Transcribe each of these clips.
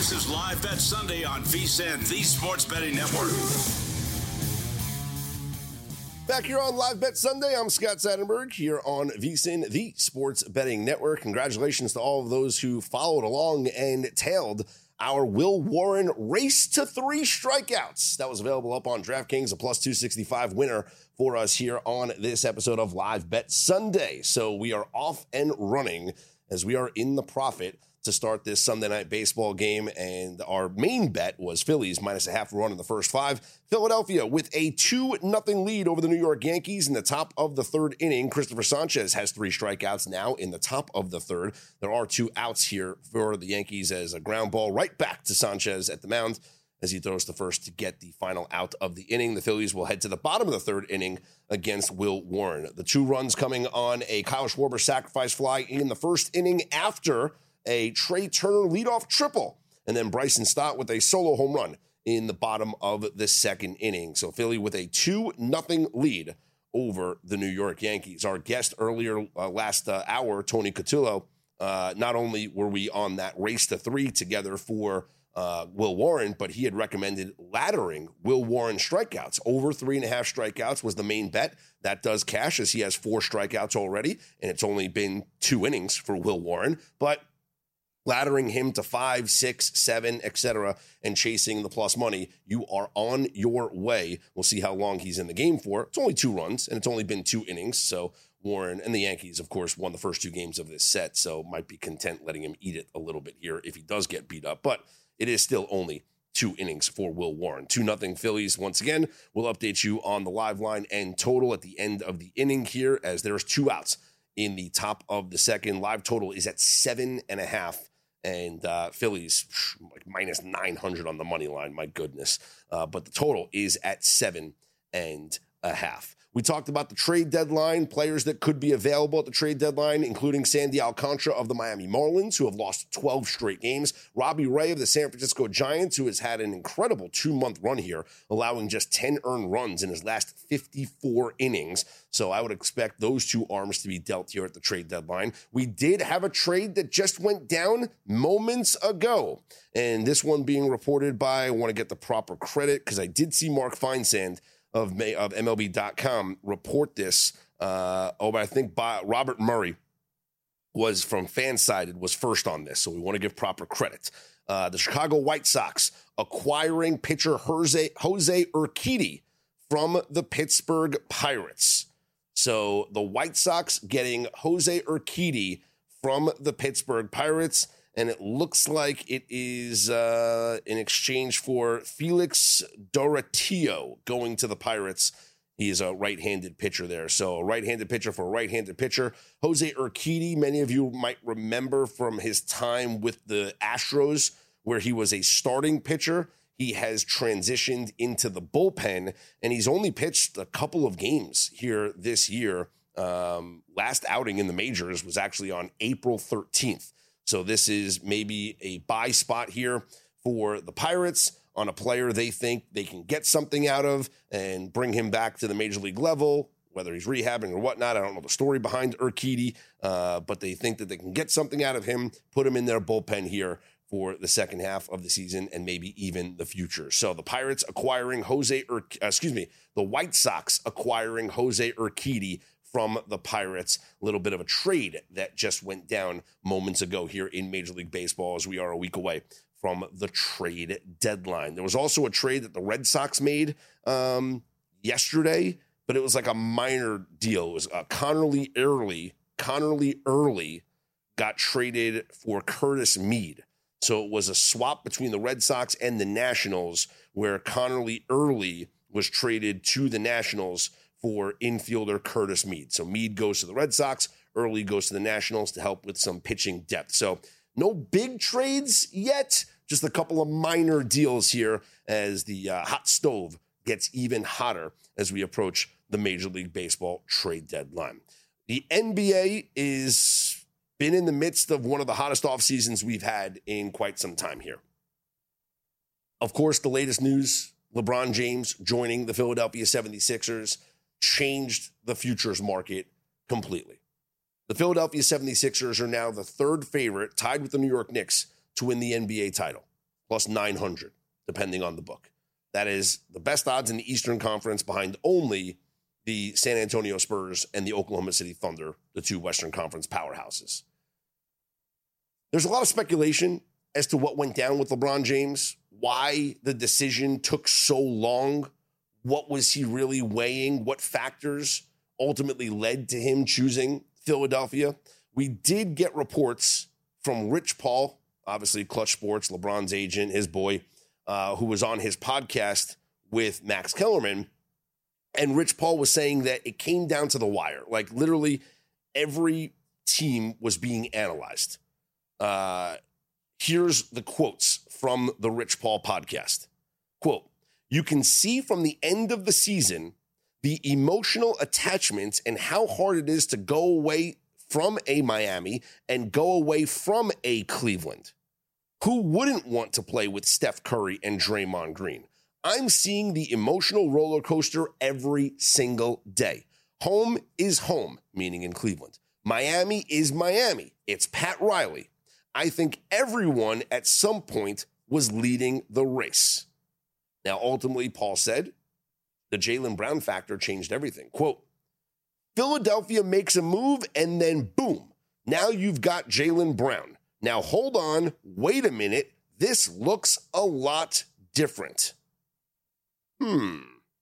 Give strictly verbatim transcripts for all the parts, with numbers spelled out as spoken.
This is Live Bet Sunday on V S I N, the Sports Betting Network. Back here on Live Bet Sunday, I'm Scott Seidenberg here on V S I N, the Sports Betting Network. Congratulations to all of those who followed along and tailed our Will Warren race to three strikeouts. That was available up on DraftKings, a plus two sixty-five winner for us here on this episode of Live Bet Sunday. So we are off and running as we are in the profit to start this Sunday night baseball game. And our main bet was Phillies minus a half run in the first five. Philadelphia with a two nothing lead over the New York Yankees in the top of the third inning. Christopher Sanchez has three strikeouts now in the top of the third. There are two outs here for the Yankees as a ground ball right back to Sanchez at the mound as he throws the first to get the final out of the inning. The Phillies will head to the bottom of the third inning against Will Warren. The two runs coming on a Kyle Schwarber sacrifice fly in the first inning after a Trey Turner leadoff triple, and then Bryson Stott with a solo home run in the bottom of the second inning. So Philly with a two nothing lead over the New York Yankees. Our guest earlier uh, last uh, hour, Tony Cotillo, uh, not only were we on that race to three together for uh, Will Warren, but he had recommended laddering Will Warren strikeouts. Over three and a half strikeouts was the main bet. That does cash as he has four strikeouts already, and it's only been two innings for Will Warren. But laddering him to five, six, seven, et cetera, and chasing the plus money, you are on your way. We'll see how long he's in the game for. It's only two runs, and it's only been two innings. So Warren and the Yankees, of course, won the first two games of this set, so might be content letting him eat it a little bit here if he does get beat up. But it is still only two innings for Will Warren. two nothing Phillies. Once again, we'll update you on the live line and total at the end of the inning here as there's two outs in the top of the second. Live total is at seven and a half. And uh, Phillies, like minus nine hundred on the money line. My goodness. Uh, but the total is at seven and a half. We talked about the trade deadline, players that could be available at the trade deadline, including Sandy Alcantara of the Miami Marlins, who have lost twelve straight games. Robbie Ray of the San Francisco Giants, who has had an incredible two-month run here, allowing just ten earned runs in his last fifty-four innings. So I would expect those two arms to be dealt here at the trade deadline. We did have a trade that just went down moments ago, and this one being reported by, I want to get the proper credit, because I did see Mark Feinsand of May, of M L B dot com report this. Uh, oh, but I think by Robert Murray was from Fansided was first on this, so we want to give proper credit. Uh, the Chicago White Sox acquiring pitcher Jose, Jose Urquidy from the Pittsburgh Pirates. So the White Sox getting Jose Urquidy from the Pittsburgh Pirates, and it looks like it is uh, in exchange for Felix Doratillo going to the Pirates. He is a right-handed pitcher there. So a right-handed pitcher for a right-handed pitcher. Jose Urquidy, many of you might remember from his time with the Astros, where he was a starting pitcher. He has transitioned into the bullpen, and he's only pitched a couple of games here this year. Um, last outing in the majors was actually on April thirteenth. So this is maybe a buy spot here for the Pirates on a player they think they can get something out of and bring him back to the major league level, whether he's rehabbing or whatnot. I don't know the story behind Urquidy, uh, but they think that they can get something out of him, put him in their bullpen here for the second half of the season and maybe even the future. So the Pirates acquiring Jose, Ur- uh, excuse me, the White Sox acquiring Jose Urquidy from the Pirates. A little bit of a trade that just went down moments ago here in Major League Baseball as we are a week away from the trade deadline. There was also a trade that the Red Sox made um, yesterday, but it was like a minor deal. It was uh, Connerly Early. Connerly Early got traded for Curtis Mead. So it was a swap between the Red Sox and the Nationals where Connerly Early was traded to the Nationals for infielder Curtis Mead. So Mead goes to the Red Sox, Early goes to the Nationals to help with some pitching depth. So no big trades yet, just a couple of minor deals here as the uh, hot stove gets even hotter as we approach the Major League Baseball trade deadline. The N B A is been in the midst of one of the hottest off seasons we've had in quite some time here. Of course, the latest news, LeBron James joining the Philadelphia seventy-sixers, changed the futures market completely. The Philadelphia seventy-sixers are now the third favorite, tied with the New York Knicks, to win the N B A title. plus nine hundred, depending on the book. That is the best odds in the Eastern Conference behind only the San Antonio Spurs and the Oklahoma City Thunder, the two Western Conference powerhouses. There's a lot of speculation as to what went down with LeBron James, why the decision took so long, what was he really weighing, what factors ultimately led to him choosing Philadelphia. We did get reports from Rich Paul, obviously Clutch Sports, LeBron's agent, his boy, uh, who was on his podcast with Max Kellerman. And Rich Paul was saying that it came down to the wire. Like literally every team was being analyzed. Uh, here's the quotes from the Rich Paul podcast. Quote, "You can see from the end of the season the emotional attachment and how hard it is to go away from a Miami and go away from a Cleveland. Who wouldn't want to play with Steph Curry and Draymond Green? I'm seeing the emotional roller coaster every single day. Home is home," meaning in Cleveland. "Miami is Miami. It's Pat Riley. I think everyone at some point was leading the race." Now, ultimately, Paul said, the Jaylen Brown factor changed everything. Quote, "Philadelphia makes a move and then boom, now you've got Jaylen Brown. Now hold on, wait a minute, this looks a lot different." Hmm.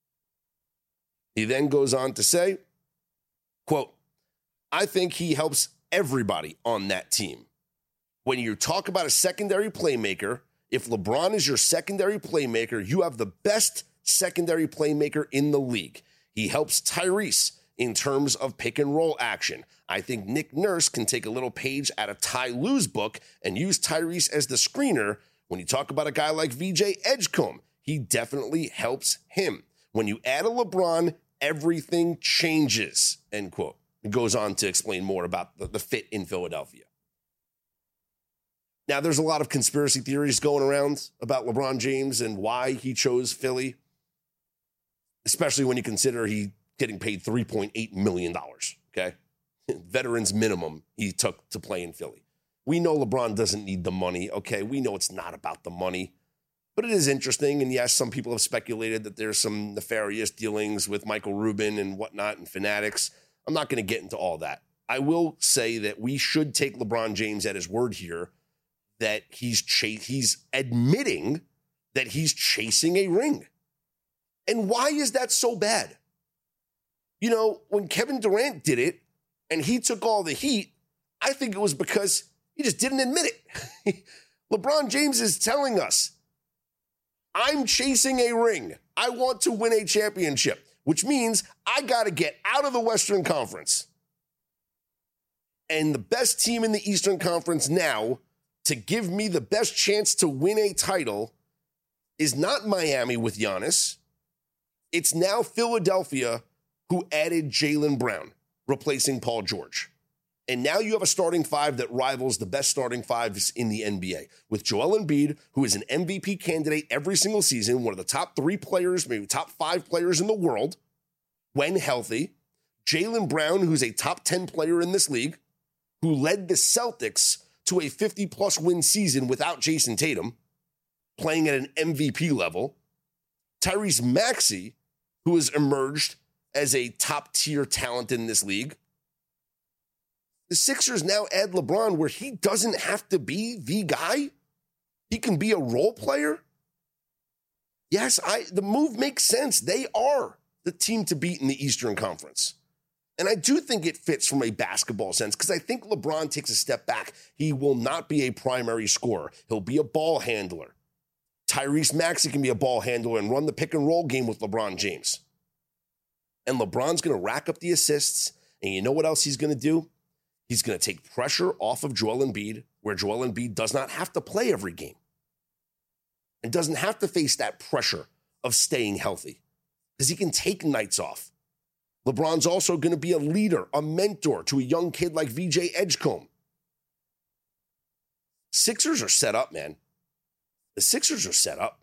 He then goes on to say, quote, "I think he helps everybody on that team. When you talk about a secondary playmaker, if LeBron is your secondary playmaker, you have the best secondary playmaker in the league. He helps Tyrese in terms of pick and roll action. I think Nick Nurse can take a little page out of Ty Lue's book and use Tyrese as the screener. When you talk about a guy like V J Edgecombe, he definitely helps him. When you add a LeBron, everything changes," end quote. It goes on to explain more about the, the fit in Philadelphia. Now, there's a lot of conspiracy theories going around about LeBron James and why he chose Philly, especially when you consider he getting paid three point eight million dollars, okay? Veterans minimum he took to play in Philly. We know LeBron doesn't need the money, okay? We know it's not about the money. But it is interesting, and yes, some people have speculated that there's some nefarious dealings with Michael Rubin and whatnot and Fanatics. I'm not going to get into all that. I will say that we should take LeBron James at his word here, that he's ch- he's admitting that he's chasing a ring. And why is that so bad? You know, when Kevin Durant did it and he took all the heat, I think it was because he just didn't admit it. LeBron James is telling us, I'm chasing a ring. I want to win a championship, which means I got to get out of the Western Conference. And the best team in the Eastern Conference now to give me the best chance to win a title is not Miami with Giannis. It's now Philadelphia, who added Jaylen Brown, replacing Paul George. And now you have a starting five that rivals the best starting fives in the N B A. With Joel Embiid, who is an M V P candidate every single season, one of the top three players, maybe top five players in the world, when healthy. Jaylen Brown, who's a top ten player in this league, who led the Celtics to a fifty-plus win season without Jason Tatum, playing at an M V P level. Tyrese Maxey, who has emerged as a top-tier talent in this league. The Sixers now add LeBron where he doesn't have to be the guy. He can be a role player. Yes, I the move makes sense. They are the team to beat in the Eastern Conference. And I do think it fits from a basketball sense because I think LeBron takes a step back. He will not be a primary scorer. He'll be a ball handler. Tyrese Maxey can be a ball handler and run the pick and roll game with LeBron James. And LeBron's going to rack up the assists. And you know what else he's going to do? He's going to take pressure off of Joel Embiid, where Joel Embiid does not have to play every game and doesn't have to face that pressure of staying healthy because he can take nights off. LeBron's also going to be a leader, a mentor to a young kid like V J Edgecombe. Sixers are set up, man. The Sixers are set up.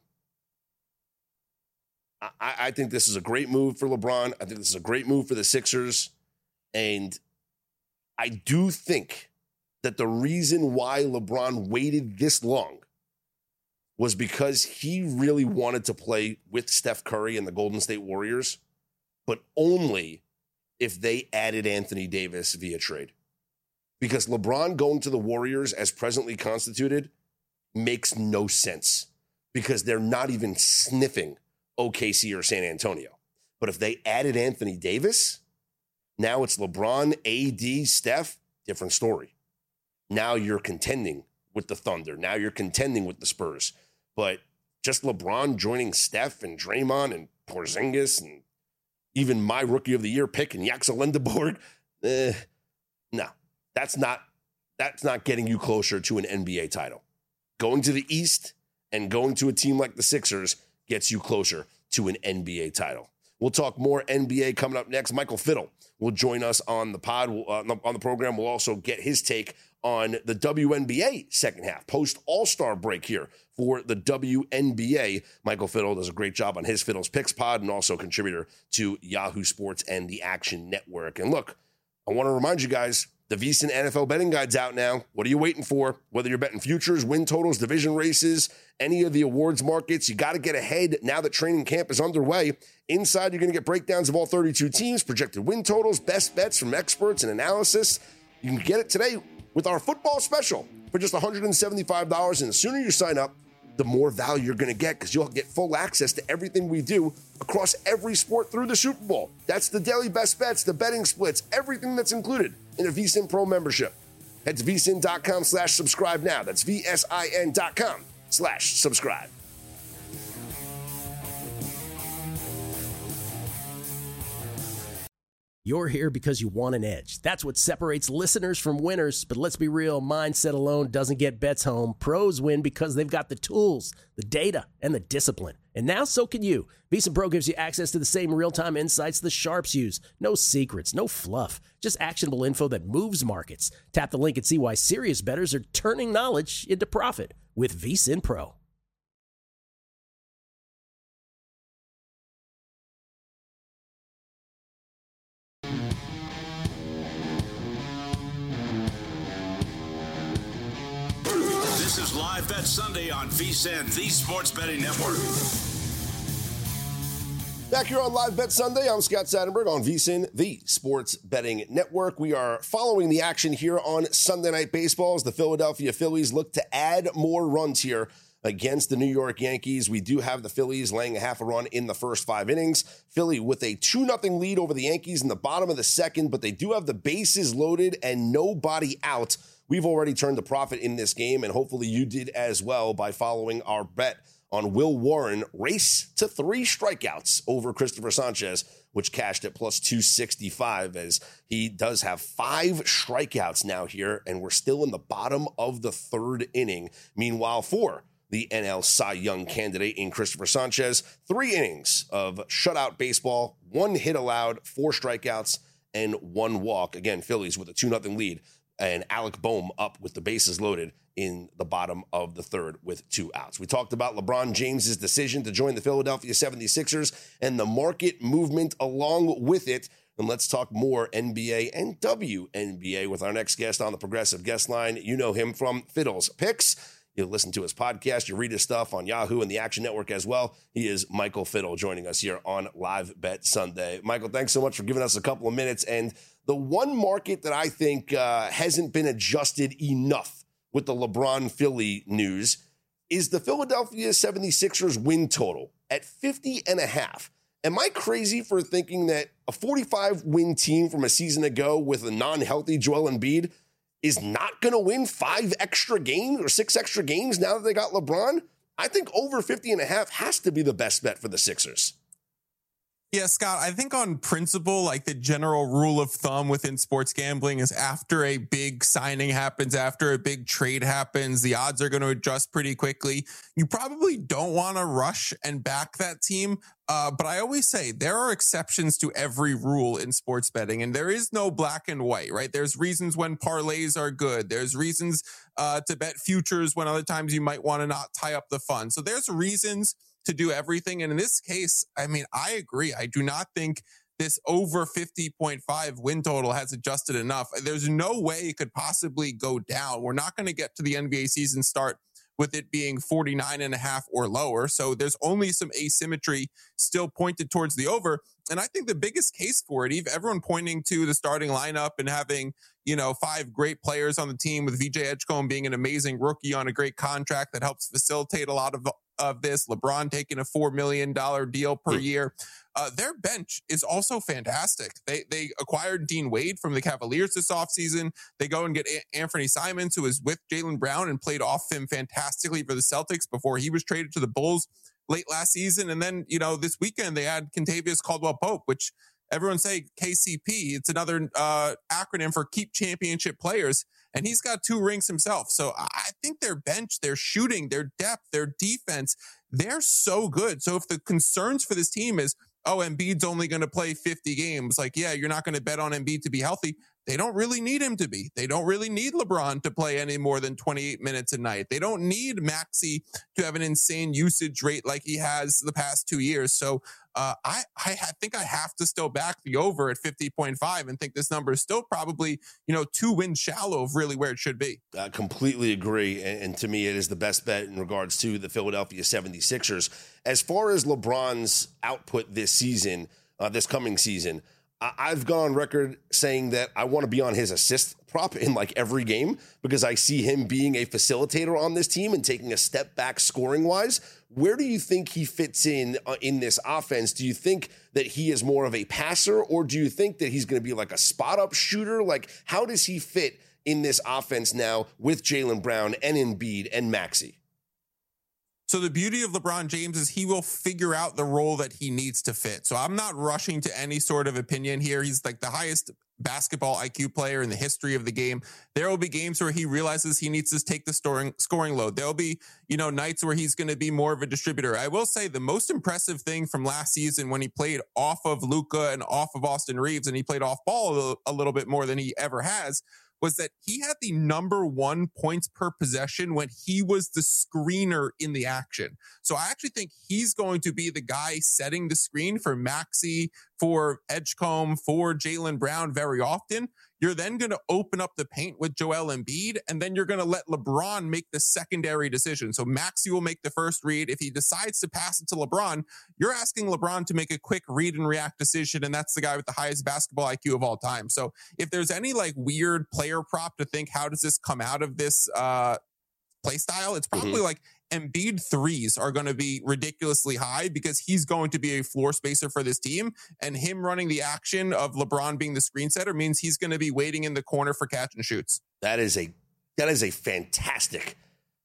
I, I think this is a great move for LeBron. I think this is a great move for the Sixers. And I do think that the reason why LeBron waited this long was because he really wanted to play with Steph Curry and the Golden State Warriors, but only if they added Anthony Davis via trade. Because LeBron going to the Warriors as presently constituted makes no sense because they're not even sniffing O K C or San Antonio. But if they added Anthony Davis, now it's LeBron, A D, Steph, different story. Now you're contending with the Thunder. Now you're contending with the Spurs. But just LeBron joining Steph and Draymond and Porzingis and even my rookie of the year pick and Jaxson Lindeborg, eh, no. That's not that's not getting you closer to an N B A title. Going to the East and going to a team like the Sixers gets you closer to an N B A title. We'll talk more N B A coming up next. Michael Fiddle will join us on the pod, uh, on the program. We'll also get his take on the W N B A second half, post All-Star break here for the W N B A. Michael Fiddle does a great job on his Fiddle's Picks pod and also contributor to Yahoo Sports and the Action Network. And look, I want to remind you guys, the VSiN N F L betting guide's out now. What are you waiting for? Whether you're betting futures, win totals, division races, any of the awards markets, you got to get ahead now that training camp is underway. Inside, you're going to get breakdowns of all thirty-two teams, projected win totals, best bets from experts and analysis. You can get it today with our football special for just one hundred seventy-five dollars. And the sooner you sign up, the more value you're going to get because you'll get full access to everything we do across every sport through the Super Bowl. That's the daily best bets, the betting splits, everything that's included in a VSiN Pro membership. Head to vsin.com slash subscribe now. That's V-S-I-N dot com slash subscribe. You're here because you want an edge. That's what separates listeners from winners. But let's be real, mindset alone doesn't get bets home. Pros win because they've got the tools, the data, and the discipline. And now so can you. VSiN Pro gives you access to the same real-time insights the sharps use. No secrets, no fluff, just actionable info that moves markets. Tap the link and see why serious bettors are turning knowledge into profit with VSiN Pro. This is Live Bet Sunday on VSiN, the Sports Betting Network. Back here on Live Bet Sunday, I'm Scott Seidenberg on VSiN, the Sports Betting Network. We are following the action here on Sunday Night Baseball as the Philadelphia Phillies look to add more runs here against the New York Yankees. We do have the Phillies laying a half a run in the first five innings. Philly with a two nothing lead over the Yankees in the bottom of the second, but they do have the bases loaded and nobody out. We've already turned a profit in this game, and hopefully you did as well by following our bet on Will Warren race to three strikeouts over Christopher Sanchez, which cashed at plus two sixty-five as he does have five strikeouts now here, and we're still in the bottom of the third inning. Meanwhile, for the N L Cy Young candidate in Christopher Sanchez, three innings of shutout baseball, one hit allowed, four strikeouts, and one walk. Again, Phillies with a two nothing lead. And Alec Boehm up with the bases loaded in the bottom of the third with two outs. We talked about LeBron James's decision to join the Philadelphia seventy-sixers and the market movement along with it. And let's talk more N B A and W N B A with our next guest on the Progressive Guest Line. You know him from Fiddle's Picks. You listen to his podcast. You read his stuff on Yahoo and the Action Network as well. He is Michael Fiddle joining us here on Live Bet Sunday. Michael, thanks so much for giving us a couple of minutes. And the one market that I think uh, hasn't been adjusted enough with the LeBron Philly news is the Philadelphia seventy-sixers win total at fifty and a half. Am I crazy for thinking that a forty-five win team from a season ago with a non-healthy Joel Embiid is not going to win five extra games or six extra games now that they got LeBron? I think over fifty and a half has to be the best bet for the Sixers. Yeah, Scott, I think on principle, like the general rule of thumb within sports gambling is after a big signing happens, after a big trade happens, the odds are going to adjust pretty quickly. You probably don't want to rush and back that team. Uh, but I always say there are exceptions to every rule in sports betting, and there is no black and white, right? There's reasons when parlays are good. There's reasons uh, to bet futures when other times you might want to not tie up the fund. So there's reasons to do everything. And in this case, I mean, I agree. I do not think this over fifty point five win total has adjusted enough. There's no way it could possibly go down. We're not going to get to the N B A season start with it being forty-nine and a half or lower. So there's only some asymmetry still pointed towards the over. And I think the biggest case for it, Eve, everyone pointing to the starting lineup and having, you know, five great players on the team, with V J Edgecombe being an amazing rookie on a great contract that helps facilitate a lot of, of this. LeBron taking a four million dollars deal per year. Uh, their bench is also fantastic. They they acquired Dean Wade from the Cavaliers this offseason. They go and get a- Anthony Simons, who is with Jaylen Brown and played off him fantastically for the Celtics before he was traded to the Bulls late last season. And then, you know, this weekend they had Kentavious Caldwell-Pope, which everyone say K C P. It's another uh, acronym for Keep Championship Players. And he's got two rings himself. So I think their bench, their shooting, their depth, their defense, they're so good. So if the concerns for this team is, oh, Embiid's only going to play fifty games. Like, yeah, you're not going to bet on Embiid to be healthy. They don't really need him to be. They don't really need LeBron to play any more than twenty-eight minutes a night. They don't need Maxey to have an insane usage rate like he has the past two years. So uh, I, I think I have to still back the over at fifty point five and think this number is still probably, you know, two wins shallow of really where it should be. I completely agree. And, and to me, it is the best bet in regards to the Philadelphia seventy-sixers. As far as LeBron's output this season, uh, this coming season, I've gone on record saying that I want to be on his assist prop in like every game because I see him being a facilitator on this team and taking a step back scoring wise. Where do you think he fits in uh, in this offense? Do you think that he is more of a passer, or do you think that he's going to be like a spot up shooter? Like, how does he fit in this offense now with Jaylen Brown and Embiid and Maxey? So the beauty of LeBron James is he will figure out the role that he needs to fit. So I'm not rushing to any sort of opinion here. He's like the highest basketball I Q player in the history of the game. There will be games where he realizes he needs to take the scoring scoring load. There'll be, you know, nights where he's going to be more of a distributor. I will say the most impressive thing from last season when he played off of Luka and off of Austin Reeves, and he played off ball a little, a little bit more than he ever has, was that he had the number one points per possession when he was the screener in the action. So I actually think he's going to be the guy setting the screen for Maxey, for Edgecombe, for Jaylen Brown very often. You're then going to open up the paint with Joel Embiid, and then you're going to let LeBron make the secondary decision. So Maxey will make the first read. If he decides to pass it to LeBron, you're asking LeBron to make a quick read and react decision, and that's the guy with the highest basketball I Q of all time. So if there's any like weird player prop to think, how does this come out of this uh, play style? It's probably mm-hmm. like Embiid threes are going to be ridiculously high because he's going to be a floor spacer for this team, and him running the action of LeBron being the screen setter means he's going to be waiting in the corner for catch and shoots. That is a that is a fantastic,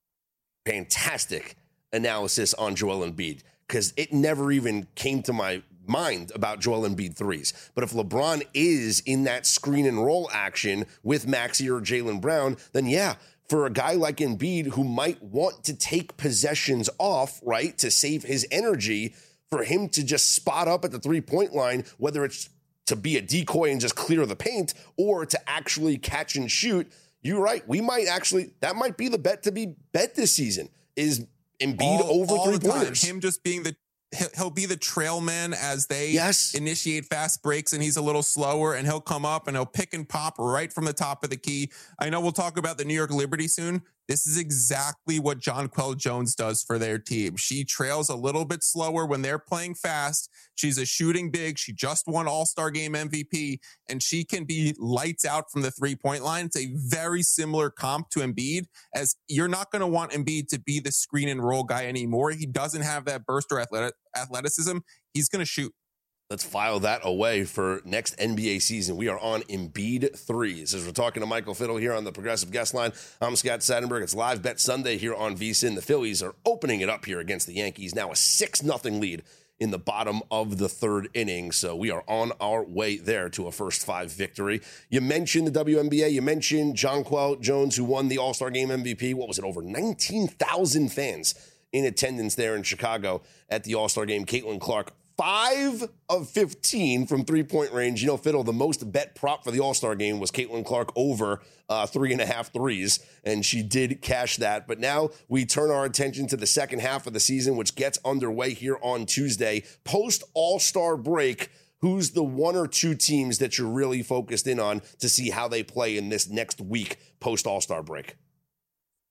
fantastic analysis on Joel Embiid, because it never even came to my mind about Joel Embiid threes. But if LeBron is in that screen and roll action with Maxey or Jaylen Brown, then yeah, for a guy like Embiid who might want to take possessions off, right, to save his energy, for him to just spot up at the three-point line, whether it's to be a decoy and just clear the paint or to actually catch and shoot, you're right. We might actually, that might be the bet to be bet this season, is Embiid all, over all three-pointers. Him just being the He'll be the trail man as they yes. initiate fast breaks, and he's a little slower, and he'll come up and he'll pick and pop right from the top of the key. I know we'll talk about the New York Liberty soon. This is exactly what Jonquel Jones does for their team. She trails a little bit slower when they're playing fast. She's a shooting big. She just won All-Star Game M V P, and she can be lights out from the three-point line. It's a very similar comp to Embiid, as you're not going to want Embiid to be the screen and roll guy anymore. He doesn't have that burst or athletic, athleticism. He's going to shoot. Let's file that away for next N B A season. We are on Embiid threes. As we're talking to Michael Fiddle here on the Progressive Guest Line, I'm Scott Seidenberg. It's Live Bet Sunday here on VSiN. The Phillies are opening it up here against the Yankees. Now a six nothing lead in the bottom of the third inning. So we are on our way there to a first five victory. You mentioned the W N B A. You mentioned Jonquel Jones, who won the All-Star Game M V P. What was it? Over nineteen thousand fans in attendance there in Chicago at the All-Star Game. Caitlin Clark, five of fifteen from three-point range. You know, Fiddle, the most bet prop for the All-Star Game was Caitlin Clark over uh, three and a half threes, and she did cash that. But now we turn our attention to the second half of the season, which gets underway here on Tuesday. Post-All-Star break, who's the one or two teams that you're really focused in on to see how they play in this next week post-All-Star break?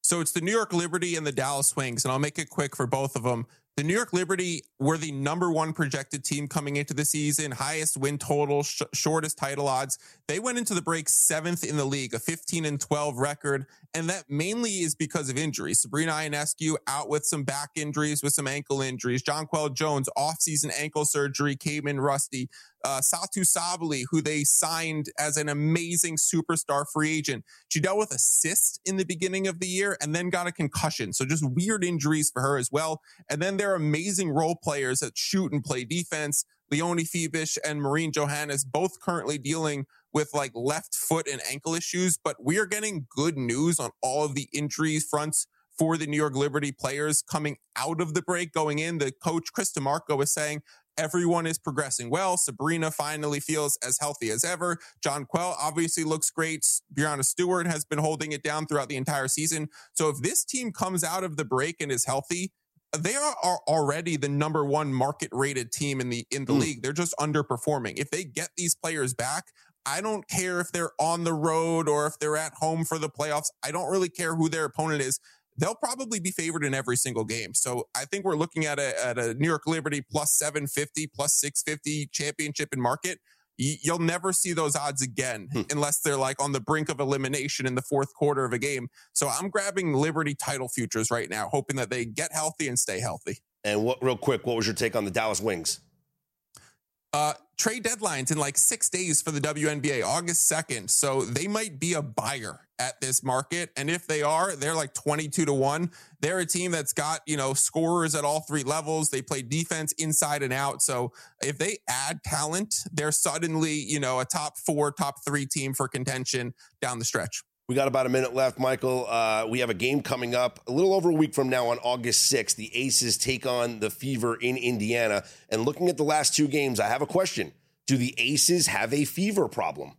So it's the New York Liberty and the Dallas Wings, and I'll make it quick for both of them. The New York Liberty were the number one projected team coming into the season, highest win total, sh- shortest title odds. They went into the break seventh in the league, a fifteen and twelve record, and that mainly is because of injuries. Sabrina Ionescu out with some back injuries, with some ankle injuries. Jonquel Jones, offseason ankle surgery, came in rusty. Uh, Satu Sabali, who they signed as an amazing superstar free agent. She dealt with a cyst in the beginning of the year and then got a concussion. So just weird injuries for her as well. And then there are amazing role players that shoot and play defense. Leonie Fibish and Maureen Johannes, both currently dealing with like left foot and ankle issues. But we are getting good news on all of the injuries fronts for the New York Liberty players coming out of the break. Going in, the coach, Chris DeMarco, was saying, everyone is progressing well. Sabrina finally feels as healthy as ever. Jonquel obviously looks great. Brianna Stewart has been holding it down throughout the entire season. So if this team comes out of the break and is healthy, they are, are already the number one market rated team in the in the mm. league. They're just underperforming. If they get these players back, I don't care if they're on the road or if they're at home for the playoffs. I don't really care who their opponent is. They'll probably be favored in every single game. So I think we're looking at a, at a New York Liberty plus seven fifty, plus six fifty championship in market. You'll never see those odds again hmm. unless they're like on the brink of elimination in the fourth quarter of a game. So I'm grabbing Liberty title futures right now, hoping that they get healthy and stay healthy. And what, real quick, what was your take on the Dallas Wings? Uh, trade deadlines in like six days for the W N B A, August second. So they might be a buyer at this market. And if they are, they're like twenty-two to one. They're a team that's got, you know, scorers at all three levels. They play defense inside and out. So if they add talent, they're suddenly, you know, a top four, top three team for contention down the stretch. We got about a minute left, Michael. Uh, we have a game coming up a little over a week from now on August sixth. The Aces take on the Fever in Indiana. And looking at the last two games, I have a question. Do the Aces have a fever problem?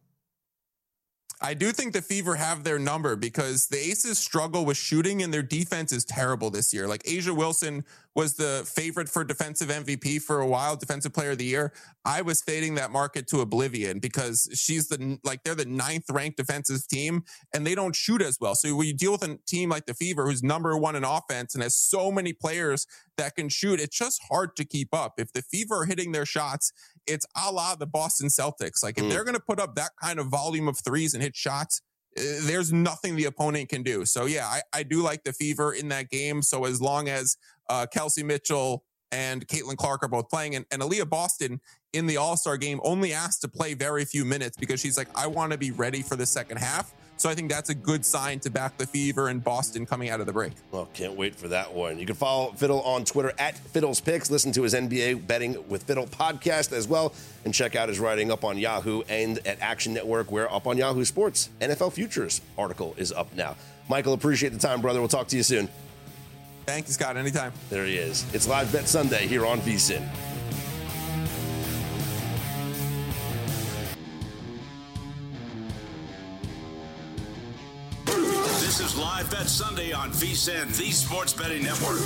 I do think the Fever have their number because the Aces struggle with shooting and their defense is terrible this year. Like Asia Wilson was the favorite for defensive M V P for a while, defensive player of the year. I was fading that market to oblivion because she's the, like they're the ninth ranked defensive team and they don't shoot as well. So when you deal with a team like the Fever, who's number one in offense and has so many players that can shoot, it's just hard to keep up. If the Fever are hitting their shots, it's a la the Boston Celtics. Like if mm. they're going to put up that kind of volume of threes and hit shots, uh, there's nothing the opponent can do. So yeah, I, I do like the Fever in that game. So as long as uh, Kelsey Mitchell and Caitlin Clark are both playing, and, and Aaliyah Boston in the All-Star game only asked to play very few minutes because she's like, I want to be ready for the second half. So I think that's a good sign to back the Fever and Boston coming out of the break. Well, can't wait for that one. You can follow Fiddle on Twitter at Fiddle's Picks. Listen to his N B A Betting with Fiddle podcast as well. And check out his writing up on Yahoo and at Action Network, where up on Yahoo Sports, N F L Futures article is up now. Michael, appreciate the time, brother. We'll talk to you soon. Thank you, Scott. Anytime. There he is. It's Live Bet Sunday here on V S I N. This is Live Bet Sunday on V S I N, the Sports Betting Network.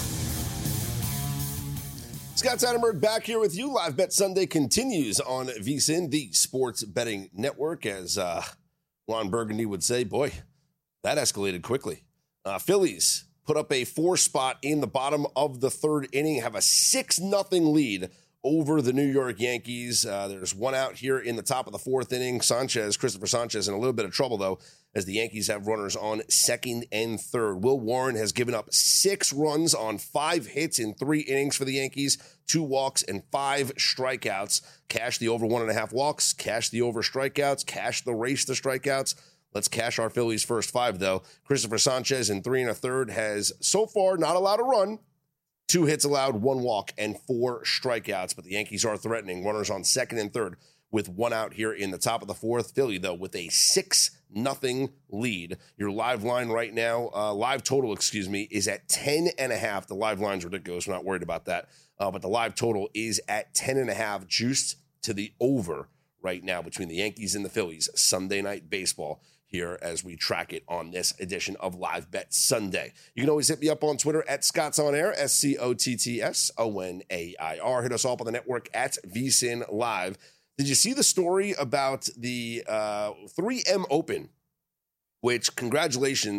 Scott Seidenberg back here with you. Live Bet Sunday continues on V S I N, the Sports Betting Network. As uh, Ron Burgundy would say, boy, that escalated quickly. Uh, Phillies put up a four spot in the bottom of the third inning, have a six nothing lead over the New York Yankees. Uh, there's one out here in the top of the fourth inning. Sanchez, Christopher Sanchez, in a little bit of trouble, though, as the Yankees have runners on second and third. Will Warren has given up six runs on five hits in three innings for the Yankees, two walks and five strikeouts. Cash the over one and a half walks, cash the over strikeouts, cash the race to strikeouts. Let's cash our Phillies' first five, though. Christopher Sanchez in three and a third has so far not allowed a run. Two hits allowed, one walk, and four strikeouts. But the Yankees are threatening. Runners on second and third with one out here in the top of the fourth. Philly, though, with a six nothing lead. Your live line right now, uh, live total, excuse me, is at ten and a half. The live line's ridiculous. We're not worried about that. Uh, but the live total is at ten and a half, juiced to the over right now between the Yankees and the Phillies. Sunday Night Baseball here as we track it on this edition of Live Bet Sunday. You can always hit me up on Twitter at Scott's On Air, S C O T T S O N A I R. Hit us all up on the network at V S I N Live. Did you see the story about the uh, three M Open, which, congratulations,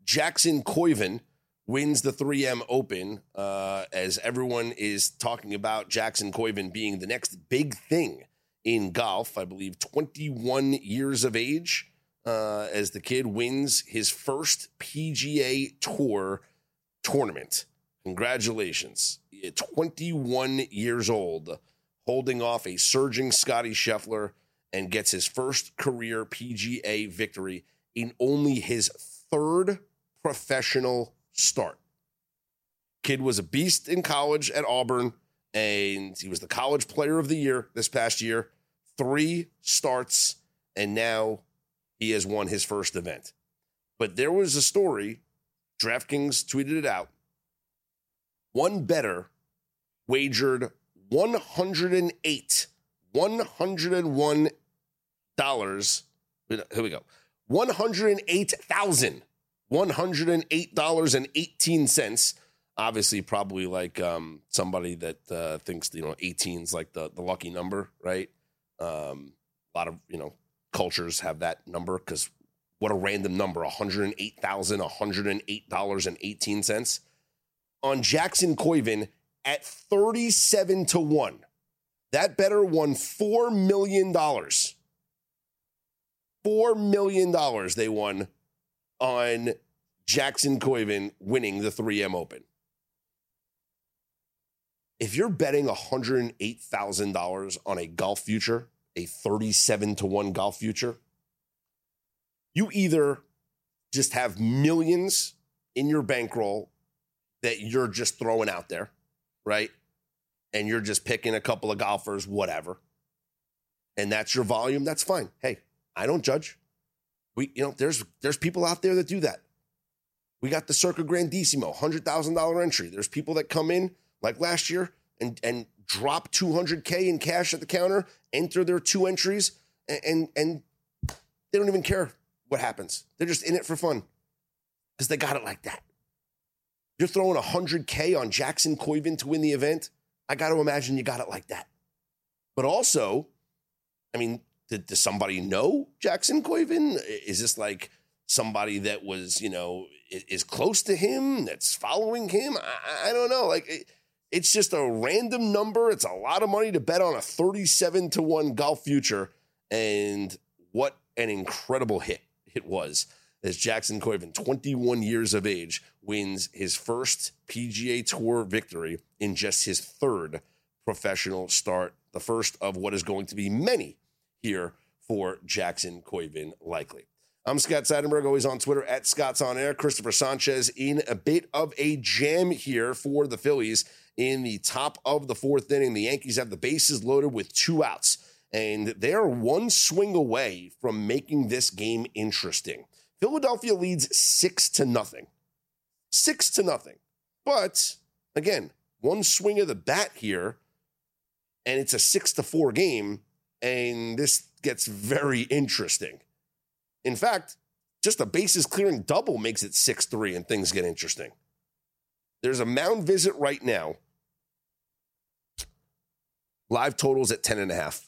Jackson Koivin wins the three M Open, uh, as everyone is talking about Jackson Koivin being the next big thing in golf. I believe twenty-one years of age, uh, as the kid wins his first P G A Tour tournament. Congratulations. At twenty-one years old, holding off a surging Scotty Scheffler, and gets his first career P G A victory in only his third professional start. Kid was a beast in college at Auburn, and he was the college player of the year this past year. Three starts, and now he has won his first event. But there was a story, DraftKings tweeted it out. One bettor wagered one hundred eight, one hundred one dollars. Here we go. one hundred eight thousand, one hundred eight dollars and eighteen cents. Obviously, probably like um, somebody that uh, thinks, you know, eighteen is like the, the lucky number, right? Um, a lot of, you know, cultures have that number because what a random number, one hundred eight thousand, one hundred eight dollars and eighteen cents. On Jackson Koivin at thirty-seven to one. That bettor won four million dollars. four million dollars they won on Jackson Koivin winning the three M Open. If you're betting one hundred eight thousand dollars on a golf future, a thirty-seven to one golf future, you either just have millions in your bankroll that you're just throwing out there, right? And you're just picking a couple of golfers, whatever. And that's your volume, that's fine. Hey, I don't judge. We, you know, there's there's people out there that do that. We got the Circa Grandissimo, one hundred thousand dollars entry. There's people that come in, like last year, and, and drop two hundred K in cash at the counter, enter their two entries, and, and, and they don't even care what happens. They're just in it for fun because they got it like that. You're throwing one hundred K on Jackson Koivin to win the event. I got to imagine you got it like that. But also, I mean, did, does somebody know Jackson Koivin? Is this like somebody that was, you know, is close to him, that's following him? I, I don't know. Like, it, it's just a random number. It's a lot of money to bet on a thirty-seven to one golf future. And what an incredible hit it was as Jackson Koivin, twenty-one years of age, wins his first P G A Tour victory in just his third professional start, the first of what is going to be many here for Jackson Koivin, likely. I'm Scott Seidenberg, always on Twitter at Scott's On Air. Christopher Sanchez in a bit of a jam here for the Phillies in the top of the fourth inning. The Yankees have the bases loaded with two outs, and they are one swing away from making this game interesting. Philadelphia leads six to nothing. Six to nothing. But again, one swing of the bat here, and it's a six to four game, and this gets very interesting. In fact, just a bases clearing double makes it six three, and things get interesting. There's a mound visit right now. Live totals at ten and a half.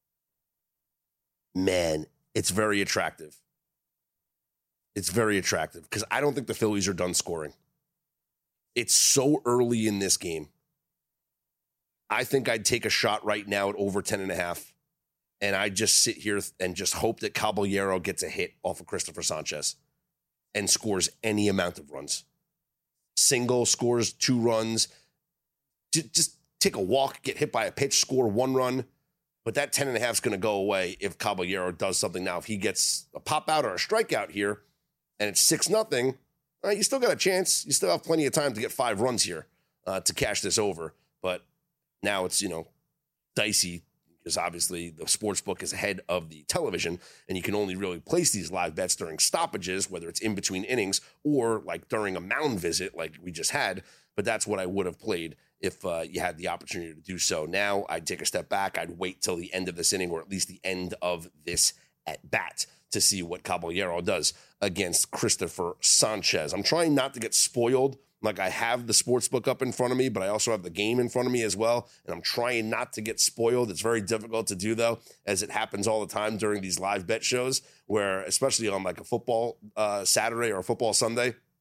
Man, it's very attractive. It's very attractive because I don't think the Phillies are done scoring. It's so early in this game. I think I'd take a shot right now at over ten and a half. And I just sit here and just hope that Caballero gets a hit off of Christopher Sanchez and scores any amount of runs. Single, scores two runs. Just take a walk, get hit by a pitch, score one run. But that ten and a half is going to go away if Caballero does something. Now, if he gets a pop out or a strikeout here and it's six nothing, uh, you still got a chance. You still have plenty of time to get five runs here uh, to cash this over. But now it's, you know, dicey, because obviously the sports book is ahead of the television, and you can only really place these live bets during stoppages, whether it's in between innings or like during a mound visit like we just had. But that's what I would have played if uh, you had the opportunity to do so. Now I'd take a step back. I'd wait till the end of this inning, or at least the end of this at bat, to see what Caballero does against Christopher Sanchez. I'm trying not to get spoiled. Like, I have the sports book up in front of me, but I also have the game in front of me as well. And I'm trying not to get spoiled. It's very difficult to do, though, as it happens all the time during these live bet shows, where, especially on like a football uh, Saturday or a football Sunday,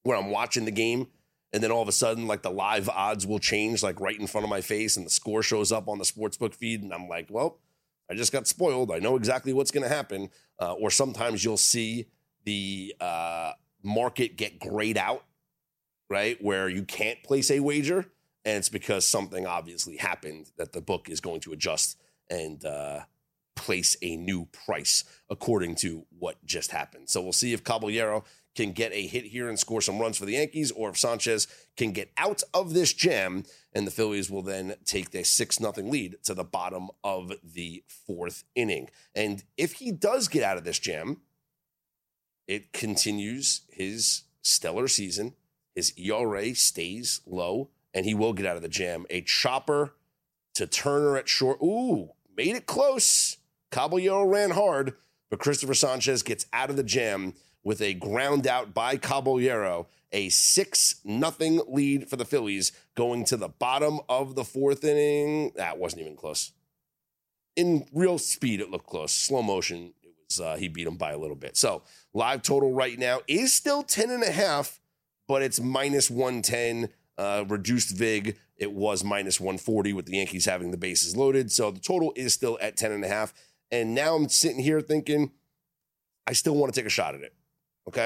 where I'm watching the game and then all of a sudden, like the live odds will change like right in front of my face and the score shows up on the sportsbook feed. And I'm like, well, I just got spoiled. I know exactly what's going to happen. Uh, or sometimes you'll see the uh, market get grayed out, right? Where you can't place a wager. And it's because something obviously happened that the book is going to adjust and uh, place a new price according to what just happened. So we'll see if Caballero can get a hit here and score some runs for the Yankees, or if Sanchez can get out of this jam, and the Phillies will then take their six nothing lead to the bottom of the fourth inning. And if he does get out of this jam, it continues his stellar season. His E R A stays low, and he will get out of the jam. A chopper to Turner at short. Ooh, made it close. Caballero ran hard, but Christopher Sanchez gets out of the jam with a ground out by Caballero, a six nothing lead for the Phillies going to the bottom of the fourth inning. That wasn't even close. In real speed, it looked close. Slow motion, it was uh, he beat him by a little bit. So live total right now is still ten and a half, but it's minus one ten. Uh, reduced vig, it was minus one forty with the Yankees having the bases loaded. So the total is still at ten and a half. And now I'm sitting here thinking, I still want to take a shot at it. Okay.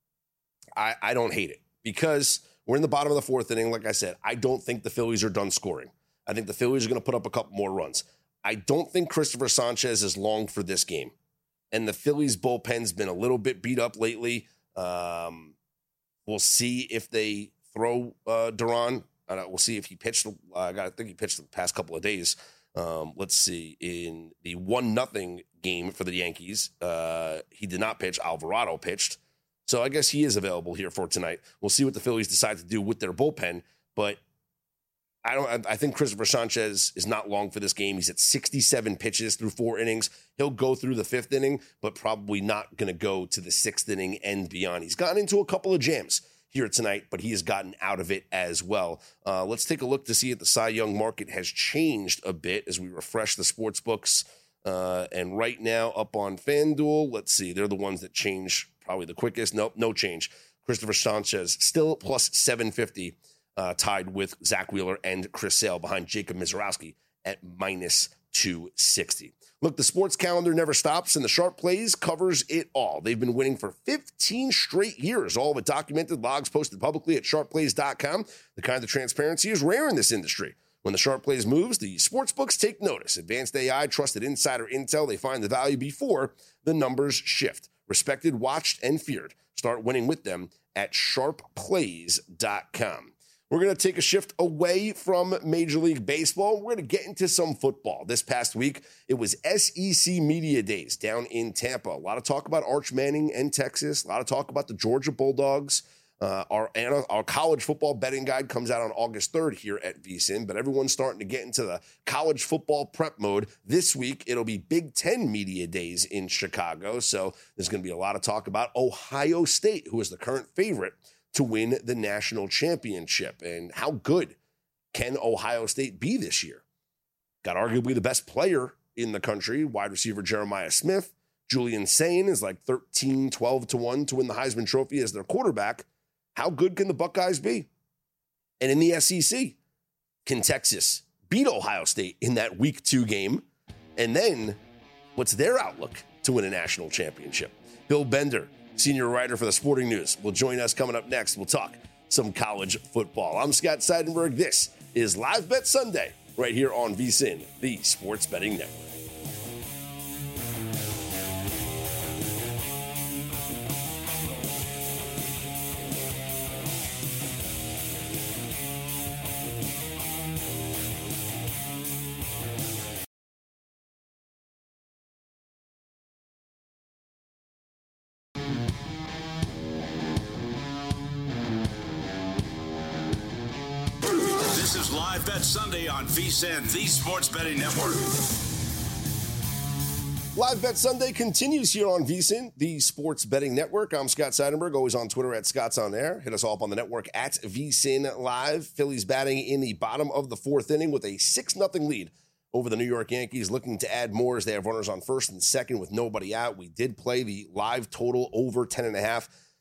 I, I don't hate it because we're in the bottom of the fourth inning. Like I said, I don't think the Phillies are done scoring. I think the Phillies are going to put up a couple more runs. I don't think Christopher Sanchez is long for this game. And the Phillies bullpen's been a little bit beat up lately. Um, we'll see if they throw uh, Duran. Uh, we'll see if he pitched. Uh, I think he pitched the past couple of days. Um, let's see. In the one nothing game for the Yankees, uh, he did not pitch. Alvarado pitched. So I guess he is available here for tonight. We'll see what the Phillies decide to do with their bullpen. But I don't. I think Christopher Sanchez is not long for this game. He's at sixty-seven pitches through four innings. He'll go through the fifth inning, but probably not going to go to the sixth inning and beyond. He's gotten into a couple of jams here tonight, but he has gotten out of it as well. Uh, let's take a look to see if the Cy Young market has changed a bit as we refresh the sports books. Uh, and right now up on FanDuel, let's see. They're the ones that change probably the quickest. Nope, no change. Christopher Sanchez still plus seven fifty, uh, tied with Zach Wheeler and Chris Sale behind Jacob Mizorowski at minus two sixty. Look, the sports calendar never stops, and the Sharp Plays covers it all. They've been winning for fifteen straight years, all of it documented, logs posted publicly at sharp plays dot com. The kind of transparency is rare in this industry. When the Sharp Plays moves, the sports books take notice. Advanced A I, trusted insider intel, they find the value before the numbers shift. Respected, watched, and feared. Start winning with them at sharp plays dot com. We're going to take a shift away from Major League Baseball. We're going to get into some football. This past week, it was S E C Media Days down in Tampa. A lot of talk about Arch Manning and Texas. A lot of talk about the Georgia Bulldogs. Uh, our, our college football betting guide comes out on August third here at V S I N, but everyone's starting to get into the college football prep mode. This week, it'll be Big Ten Media Days in Chicago, so there's going to be a lot of talk about Ohio State, who is the current favorite to win the national championship. And how good can Ohio State be this year? Got arguably the best player in the country, wide receiver Jeremiah Smith. Julian Sain is like thirteen, twelve to one to win the Heisman Trophy as their quarterback. How good can the Buckeyes be? And in the S E C, can Texas beat Ohio State in that week two game? And then what's their outlook to win a national championship? Bill Bender, senior writer for the Sporting News, will join us coming up next. We'll talk some college football. I'm Scott Seidenberg. This is Live Bet Sunday right here on V S I N, the Sports Betting Network. Live Bet Sunday on V S I N, the Sports Betting Network. Live Bet Sunday continues here on V S I N, the Sports Betting Network. I'm Scott Seidenberg, always on Twitter at Scott's On Air. Hit us all up on the network at V S I N Live. Phillies batting in the bottom of the fourth inning with a six nothing lead over the New York Yankees, looking to add more as they have runners on first and second with nobody out. We did play the live total over ten and a half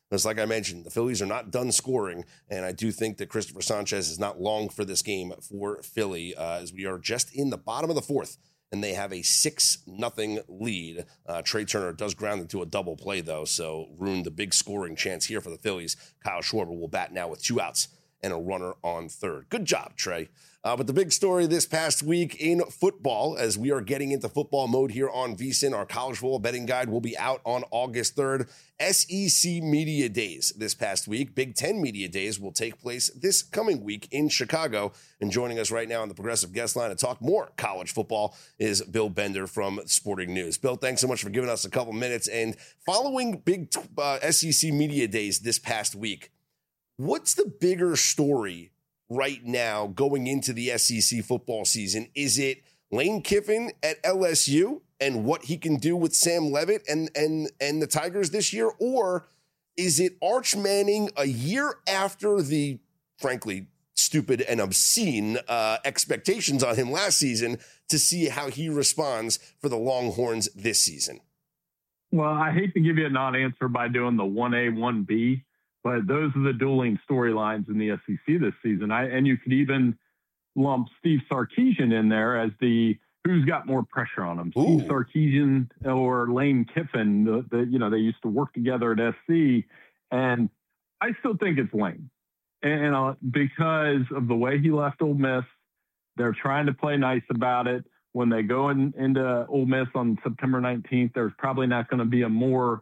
Because like I mentioned, the Phillies are not done scoring, and I do think that Christopher Sanchez is not long for this game for Philly, uh, as we are just in the bottom of the fourth, and they have a six nothing lead. Uh, Trey Turner does ground into a double play, though, so ruined the big scoring chance here for the Phillies. Kyle Schwarber will bat now with two outs and a runner on third. Good job, Trey. Uh, but the big story this past week in football, as we are getting into football mode here on VSiN, our college football betting guide will be out on August third. S E C Media Days this past week. Big Ten Media Days will take place this coming week in Chicago. And joining us right now on the Progressive Guest Line to talk more college football is Bill Bender from Sporting News. Bill, thanks so much for giving us a couple minutes. And following big uh, S E C Media Days this past week, what's the bigger story right now going into the S E C football season? Is it Lane Kiffin at L S U and what he can do with Sam Leavitt and and and the Tigers this year? Or is it Arch Manning a year after the, frankly, stupid and obscene uh, expectations on him last season to see how he responds for the Longhorns this season? Well, I hate to give you a non-answer by doing the one A, one B, but those are the dueling storylines in the S E C this season. I, and you could even lump Steve Sarkisian in there as the who's got more pressure on him, Ooh. Steve Sarkisian or Lane Kiffin. The, the, you know, they used to work together at S C, and I still think it's Lane. And uh, because of the way he left Ole Miss, they're trying to play nice about it. When they go in, into Ole Miss on September nineteenth, there's probably not going to be a more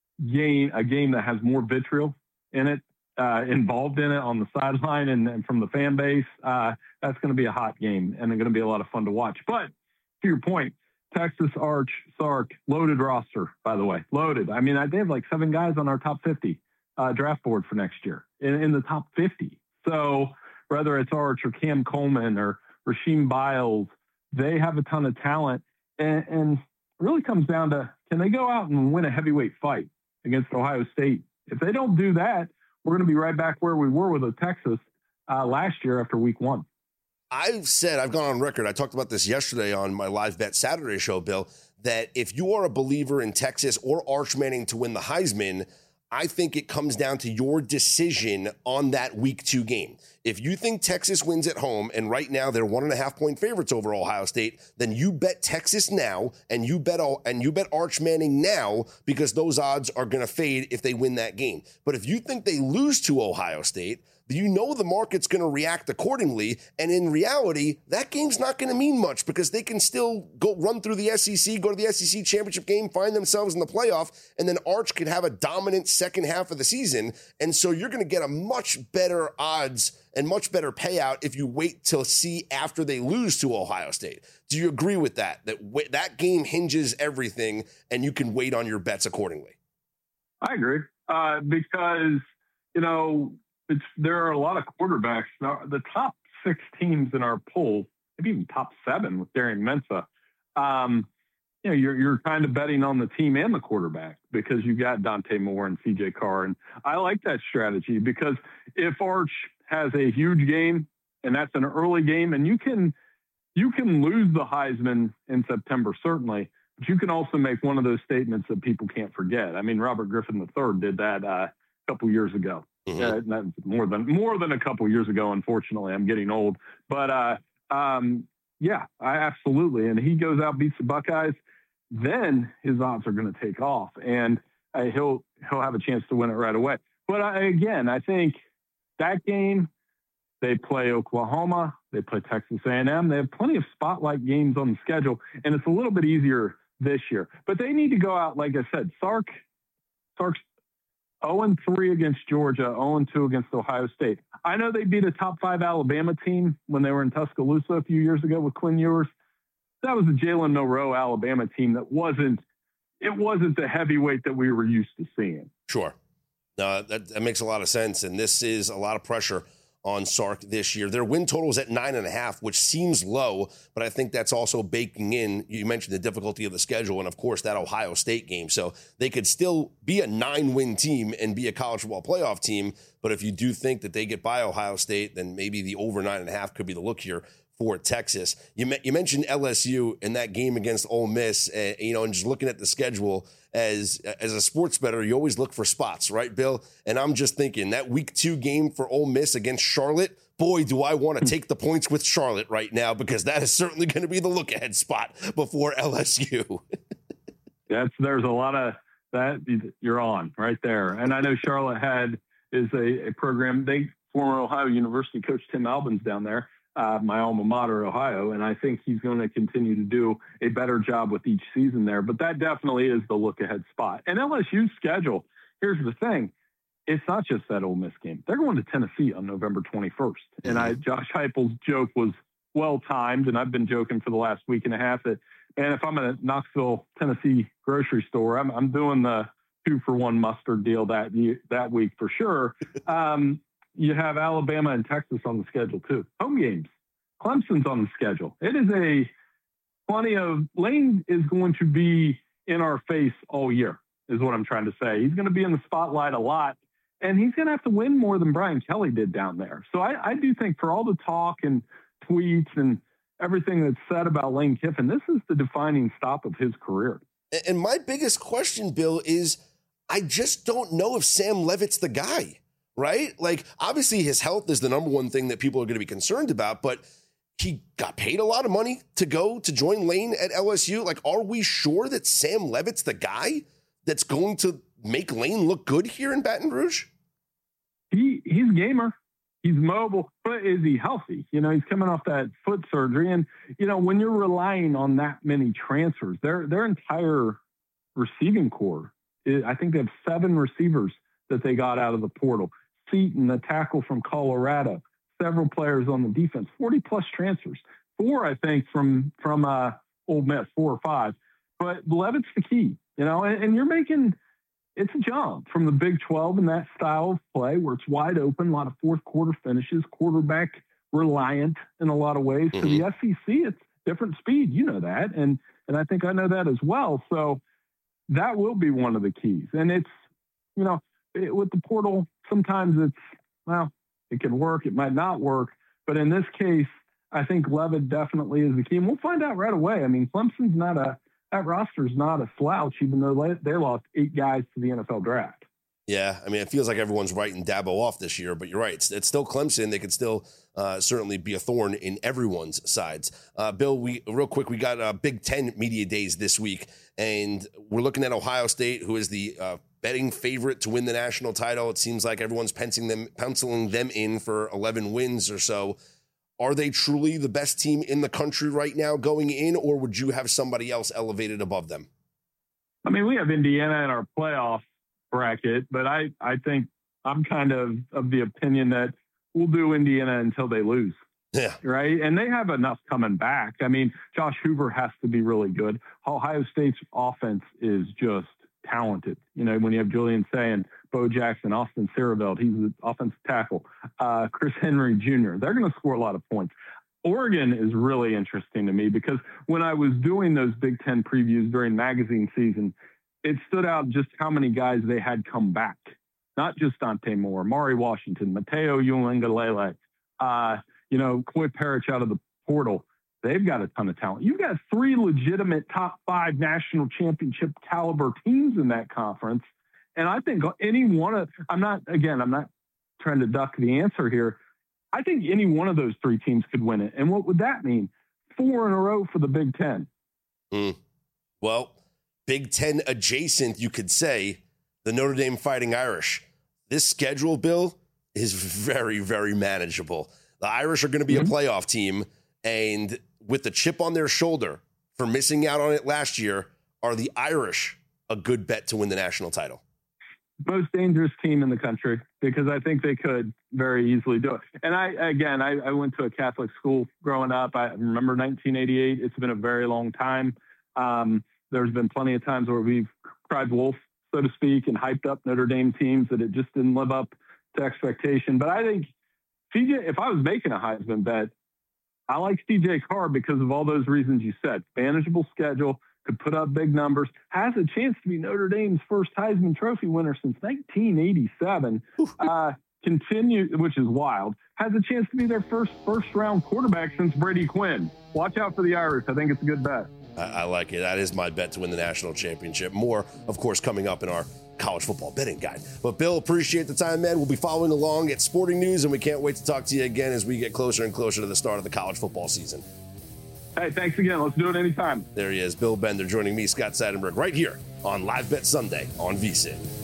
game, a game that has more vitriol in it, uh, involved in it on the sideline and, and from the fan base. Uh, that's going to be a hot game and it's going to be a lot of fun to watch. But to your point, Texas, Arch, Sark, loaded roster, by the way, loaded. I mean, I, they have like seven guys on our top fifty uh, draft board for next year in, in the top fifty. So whether it's Arch or Cam Coleman or Rasheem Biles, they have a ton of talent, and, and it really comes down to, can they go out and win a heavyweight fight against Ohio State? If they don't do that, we're going to be right back where we were with the Texas uh, last year after week one. I've said, I've gone on record, I talked about this yesterday on my Live Bet Saturday show, Bill, that if you are a believer in Texas or Arch Manning to win the Heisman, I think it comes down to your decision on that week two game. If you think Texas wins at home, and right now they're one and a half point favorites over Ohio State, then you bet Texas now, and you bet all, and you bet Arch Manning now, because those odds are going to fade if they win that game. But if you think they lose to Ohio State, you know the market's going to react accordingly. And in reality, that game's not going to mean much because they can still go run through the S E C, go to the S E C championship game, find themselves in the playoff, and then Arch could have a dominant second half of the season. And so you're going to get a much better odds and much better payout if you wait till see after they lose to Ohio State. Do you agree with that? That w- that game hinges everything and you can wait on your bets accordingly? I agree uh, because, you know, It's, there are a lot of quarterbacks. Now, the top six teams in our poll, maybe even top seven with Darian Mensa, um, you know, you're, you're kind of betting on the team and the quarterback because you've got Dante Moore and C J Carr. And I like that strategy because if Arch has a huge game and that's an early game, and you can, you can lose the Heisman in September, certainly, but you can also make one of those statements that people can't forget. I mean, Robert Griffin the third did that uh, a couple years ago. Mm-hmm. Uh, more than more than a couple years ago, unfortunately. I'm getting old. But, uh, um, yeah, I absolutely. And he goes out, beats the Buckeyes, then his odds are going to take off. And uh, he'll he'll have a chance to win it right away. But, uh, again, I think that game, they play Oklahoma. They play Texas A and M. They have plenty of spotlight games on the schedule. And it's a little bit easier this year. But they need to go out, like I said, Sark, Sark's oh and three against Georgia, oh and two against Ohio State. I know they beat a top five Alabama team when they were in Tuscaloosa a few years ago with Quinn Ewers. That was a Jalen Milroe Alabama team that wasn't, it wasn't the heavyweight that we were used to seeing. Sure. No, that, that makes a lot of sense. And this is a lot of pressure on Sark this year. Their win total is at nine and a half, which seems low, but I think that's also baking in. You mentioned the difficulty of the schedule and, of course, that Ohio State game. So they could still be a nine-win team and be a college football playoff team, But if you do think that they get by Ohio State, then maybe the over nine and a half could be the look here for Texas. You me- you mentioned L S U in that game against Ole Miss, uh, you know, and just looking at the schedule as as a sports bettor, you always look for spots, right, Bill? And I'm just thinking that week two game for Ole Miss against Charlotte, boy, do I want to take the points with Charlotte right now, because that is certainly going to be the look ahead spot before L S U. That's there's a lot of that you're on right there. And I know Charlotte had is a, a program. They former Ohio University coach Tim Albin's down there, uh, my alma mater, Ohio, and I think he's going to continue to do a better job with each season there. But that definitely is the look ahead spot. And L S U's schedule. Here's the thing. It's not just that Ole Miss game. They're going to Tennessee on November twenty-first. And I, Josh Heupel's joke was well timed, and I've been joking for the last week and a half that, and if I'm at a Knoxville, Tennessee grocery store, I'm, I'm doing the two for one mustard deal that that week for sure. Um, you have Alabama and Texas on the schedule too. Home games. Clemson's on the schedule. It is a plenty of Lane is going to be in our face all year, is what I'm trying to say. He's going to be in the spotlight a lot, and he's going to have to win more than Brian Kelly did down there. So I, I do think for all the talk and tweets and everything that's said about Lane Kiffin, this is the defining stop of his career. And my biggest question, Bill, is I just don't know if Sam Leavitt's the guy, right? Like, obviously his health is the number one thing that people are going to be concerned about, but he got paid a lot of money to go to join Lane at L S U. Like, are we sure that Sam Leavitt's the guy that's going to make Lane look good here in Baton Rouge? He He's a gamer. He's mobile, but is he healthy? You know, he's coming off that foot surgery. And, you know, when you're relying on that many transfers, their their entire receiving core, I think they have seven receivers that they got out of the portal. Seaton, the tackle from Colorado, several players on the defense, forty plus transfers. Four, I think, from, from uh, Ole Miss, four or five. But Leavitt's the key, you know, and, and you're making – it's a jump from the Big twelve in that style of play where it's wide open, a lot of fourth quarter finishes, quarterback reliant in a lot of ways. Mm-hmm. To the S E C, it's different speed. You know that. And, and I think I know that as well. So that will be one of the keys. And it's, you know, it, with the portal, sometimes it's, well, it can work. It might not work. But in this case, I think Leavitt definitely is the key. And we'll find out right away. I mean, Clemson's not a, that roster's not a slouch, even though they lost eight guys to the N F L draft. Yeah, I mean, it feels like everyone's writing Dabo off this year, but you're right. It's, it's still Clemson. They could still uh, certainly be a thorn in everyone's sides. Uh, Bill, we real quick, we got uh, Big Ten Media Days this week, and we're looking at Ohio State, who is the uh, betting favorite to win the national title. It seems like everyone's penciling them, penciling them in for eleven wins or so. Are they truly the best team in the country right now going in, or would you have somebody else elevated above them? I mean, we have Indiana in our playoff bracket, but I, I think I'm kind of of the opinion that we'll do Indiana until they lose. Yeah. Right. And they have enough coming back. I mean, Josh Hoover has to be really good. Ohio State's offense is just talented. You know, when you have Julian Say and Bo Jackson, Austin Seraveld, he's the offensive tackle, uh, Chris Henry Junior They're going to score a lot of points. Oregon is really interesting to me because when I was doing those Big Ten previews during magazine season, it stood out just how many guys they had come back. Not just Dante Moore, Mari Washington, Mateo Uiagalelei, uh, you know, Coy Parrish out of the portal. They've got a ton of talent. You've got three legitimate top five national championship caliber teams in that conference. And I think any one of, I'm not, again, I'm not trying to duck the answer here. I think any one of those three teams could win it. And what would that mean? Four in a row for the Big Ten. Mm. Well, Big Ten adjacent, you could say, the Notre Dame Fighting Irish. This schedule, Bill, is very, very manageable. The Irish are going to be mm-hmm. a playoff team, and with the chip on their shoulder for missing out on it last year, are the Irish a good bet to win the national title? Most dangerous team in the country, because I think they could very easily do it. And I, again, I, I went to a Catholic school growing up. I remember nineteen eighty-eight. It's been a very long time. Um, there's been plenty of times where we've cried wolf, so to speak, and hyped up Notre Dame teams that it just didn't live up to expectation. But I think C J, if I was making a Heisman bet, I like C J Carr because of all those reasons you said. Manageable schedule, could put up big numbers, has a chance to be Notre Dame's first Heisman Trophy winner since nineteen eighty-seven. Uh, continue, which is wild, has a chance to be their first first-round quarterback since Brady Quinn. Watch out for the Irish. I think it's a good bet. I, I like it. That is my bet to win the national championship. More, of course, coming up in our college football betting guide. But Bill, appreciate the time, man. We'll be following along at Sporting News, and we can't wait to talk to you again as we get closer and closer to the start of the college football season. Hey, thanks again. Let's do it anytime. There he is, Bill Bender, joining me, Scott Seidenberg, right here on Live Bet Sunday on VSiN.